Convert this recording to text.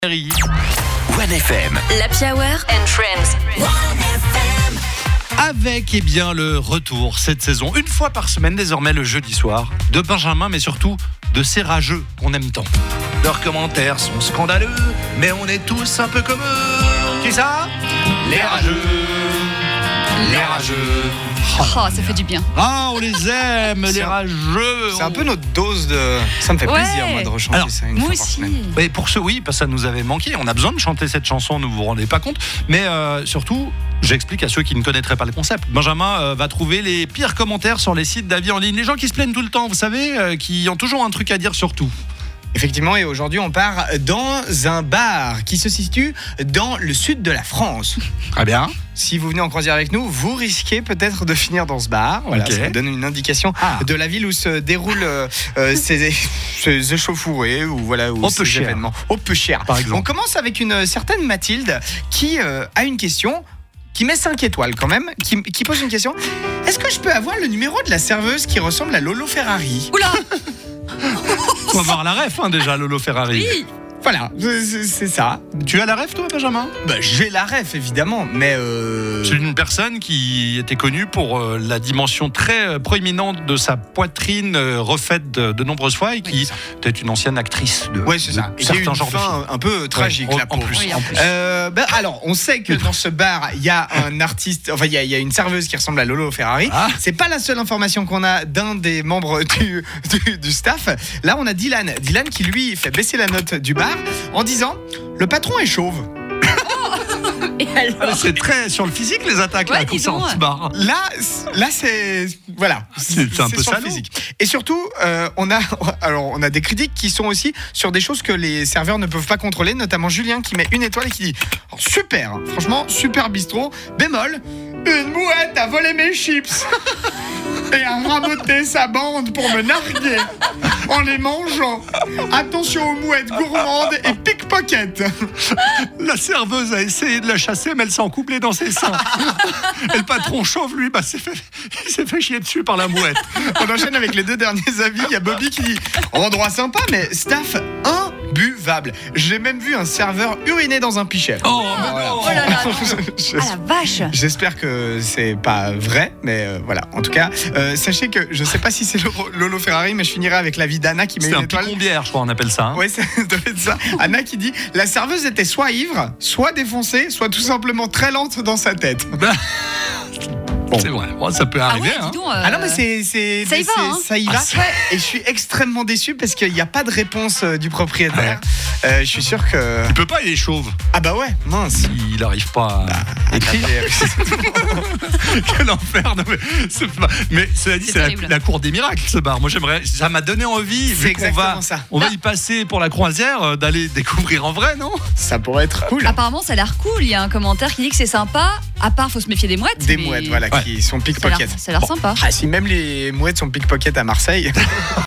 1FM. L'Happy Hour and Friends. Avec le retour cette saison, une fois par semaine désormais le jeudi soir, de Benjamin mais surtout de ces rageux qu'on aime tant. Leurs commentaires sont scandaleux, mais on est tous un peu comme eux. Qui ça ? Les rageux. Les rageux. Oh, ça fait du bien. Ah, on les aime, les rageux. C'est un peu notre dose de... Ça me fait plaisir, moi, de rechanter Alors, ça une Moi fois par aussi. semaine. Mais pour ceux, oui, parce que ça nous avait manqué. On a besoin de chanter cette chanson, ne vous rendez pas compte. Mais surtout, j'explique à ceux qui ne connaîtraient pas le concept. Benjamin va trouver les pires commentaires sur les sites d'avis en ligne. Les gens qui se plaignent tout le temps, vous savez, qui ont toujours un truc à dire sur tout. Effectivement, et aujourd'hui, on part dans un bar qui se situe dans le sud de la France. Très bien. Si vous venez en croisière avec nous, vous risquez peut-être de finir dans ce bar. Voilà, Ok. ça vous donne une indication de la ville où se déroulent ces échauffourées ou voilà, ou Au peu ces cher. événements. Au peu cher. Par exemple. On commence avec une certaine Mathilde qui a une question. Qui met 5 étoiles quand même, qui pose une question. Est-ce que je peux avoir le numéro de la serveuse qui ressemble à Lolo Ferrari ? Oula. Faut avoir la ref déjà, Lolo Ferrari. Oui. Voilà, c'est ça. Tu as la ref toi, Benjamin ? J'ai la ref évidemment, mais C'est une personne qui était connue pour la dimension très proéminente de sa poitrine refaite de nombreuses fois et qui était une ancienne actrice de, ouais, c'est ça. de Et qui a eu certains une genres de fin films. un peu tragique, Ouais, la en pauvre. plus, Oui, en en plus. Alors, on sait que dans ce bar, il y a un artiste, enfin, il y a une serveuse qui ressemble à Lolo Ferrari. Ah. C'est pas la seule information qu'on a d'un des membres du staff. Là, on a Dylan. Dylan qui, lui, fait baisser la note du bar en disant le patron est chauve. Et alors C'est très sur le physique les attaques Ouais, là, dis comme ça, donc. en ce bar. Là, c'est voilà, C'est un peu sur le salaud. physique. Et surtout, on a des critiques qui sont aussi sur des choses que les serveurs ne peuvent pas contrôler, notamment Julien qui met une étoile et qui dit oh, super, franchement super bistrot. Bémol, une mouette a volé mes chips et a raboté sa bande pour me narguer en les mangeant. Attention aux mouettes gourmandes et pickpocket. La serveuse a essayé de la chasser, mais elle s'est encouplée dans ses seins. Et le patron chauve, lui, il s'est fait chier dessus par la mouette. On enchaîne avec les deux derniers avis. Il y a Bobby qui dit endroit sympa, mais staff imbuvable. J'ai même vu un serveur uriner dans un pichet. Oh, mais Voilà. non. Oh là là. Je- Ah la vache. J'espère que c'est pas vrai, mais voilà. En tout cas, sachez que je sais pas si c'est Lolo Ferrari, mais je finirai avec l'avis d'Anna qui met C'est une un étoile. picombière, je crois, on appelle ça. Hein. Ouais, ça doit être ça. Anna qui dit la serveuse était soit ivre, soit défoncée, soit tout simplement très lente dans sa tête. C'est vrai, bon, ça peut Ah arriver. ouais, hein. dis donc. Ah non, mais c'est ça y va, hein. ça y va. Ah, c'est- Et je suis extrêmement déçu parce qu'il n'y a pas de réponse du propriétaire. Je suis sûr que Il peut pas, il est chauve. ah bah ouais, mince. Il n'arrive pas à écrire. Quel enfer. Non, mais cela dit, C'est c'est terrible. la cour des miracles, ce bar. Moi, j'aimerais. Ça m'a donné envie, C'est vu qu'on va, exactement ça. on va y passer pour la croisière, d'aller découvrir en vrai, non ? Ça pourrait être cool. Apparemment, ça a l'air cool. Il y a un commentaire qui dit que c'est sympa. À part, faut se méfier des mouettes. Des mais mouettes, voilà, Ouais. qui sont Ça a pickpocket. l'air sympa. Ah, si même les mouettes sont pickpocket à Marseille.